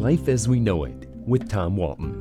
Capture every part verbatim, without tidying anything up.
Life as We Know It with Tom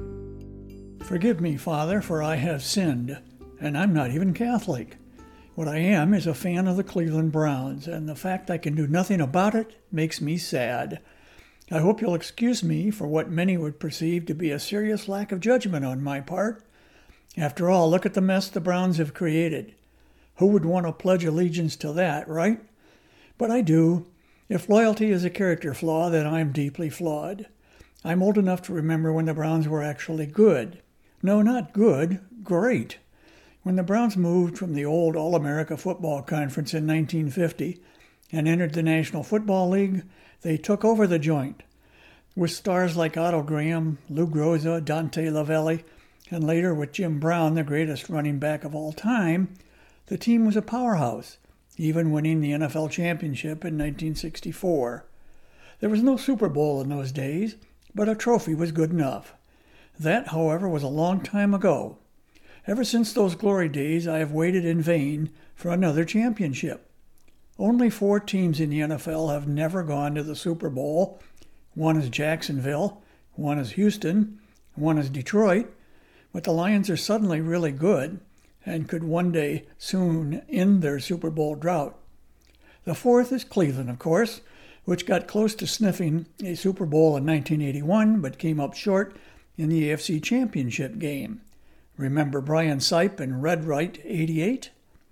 Walton. Forgive me, Father, for I have sinned, and I'm not even Catholic. What I am is a fan of the Cleveland Browns, and the fact I can do nothing about it makes me sad. I hope you'll excuse me for what many would perceive to be a serious lack of judgment on my part. After all, look at the mess the Browns have created. Who would want to pledge allegiance to that, right? But I do. If loyalty is a character flaw, then I'm deeply flawed. I'm old enough to remember when the Browns were actually good. No, not good, great. When the Browns moved from the old All-America Football Conference in nineteen fifty and entered the National Football League, they took over the joint. With stars like Otto Graham, Lou Groza, Dante Lavelli, and later with Jim Brown, the greatest running back of all time, the team was a powerhouse, even winning the N F L championship in nineteen sixty-four. There was no Super Bowl in those days, but a trophy was good enough. That, however, was a long time ago. Ever since those glory days, I have waited in vain for another championship. Only four teams in the N F L have never gone to the Super Bowl. One is Jacksonville, one is Houston, one is Detroit, but the Lions are suddenly really good and could one day soon end their Super Bowl drought. The fourth is Cleveland, of course, which got close to sniffing a Super Bowl in nineteen eighty-one, but came up short in the A F C Championship game. Remember Brian Sipe and Red Wright eighty-eight?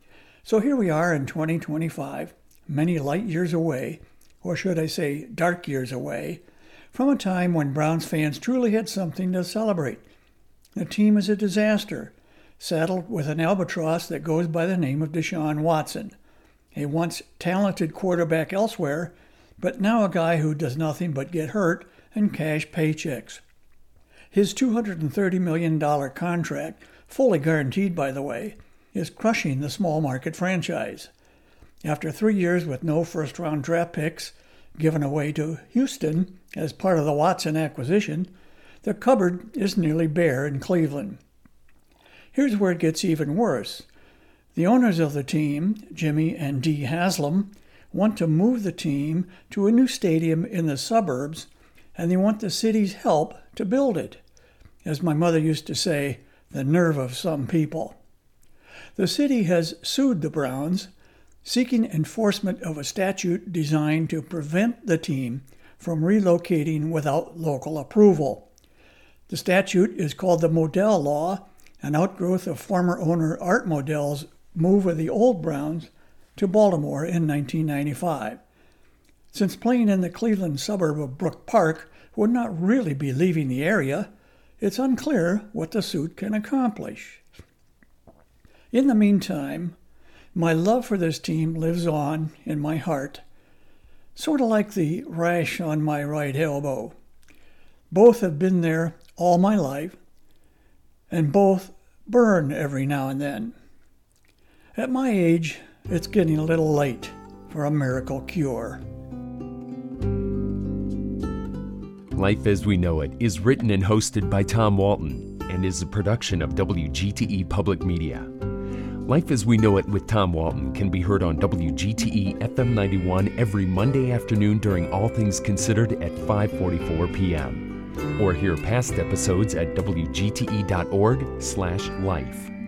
So here we are in twenty twenty-five, many light years away, or should I say dark years away, from a time when Browns fans truly had something to celebrate. The team is a disaster, saddled with an albatross that goes by the name of Deshaun Watson, a once talented quarterback elsewhere, but now a guy who does nothing but get hurt and cash paychecks. His two hundred thirty million dollars contract, fully guaranteed by the way, is crushing the small market franchise. After three years with no first-round draft picks given away to Houston as part of the Watson acquisition, the cupboard is nearly bare in Cleveland. Here's where it gets even worse. The owners of the team, Jimmy and Dee Haslam, want to move the team to a new stadium in the suburbs, and they want the city's help to build it. As my mother used to say, the nerve of some people. The city has sued the Browns, seeking enforcement of a statute designed to prevent the team from relocating without local approval. The statute is called the Modell Law, an outgrowth of former owner Art Modell's move of the old Browns to Baltimore in nineteen ninety-five. Since playing in the Cleveland suburb of Brook Park would not really be leaving the area, it's unclear what the suit can accomplish. In the meantime, my love for this team lives on in my heart, sort of like the rash on my right elbow. Both have been there all my life, and both burn every now and then. At my age, it's getting a little late for a miracle cure. Life as We Know It is written and hosted by Tom Walton and is a production of W G T E Public Media. Life as We Know It with Tom Walton can be heard on W G T E F M ninety-one every Monday afternoon during All Things Considered at five forty-four p.m. Or hear past episodes at W G T E dot org slash life.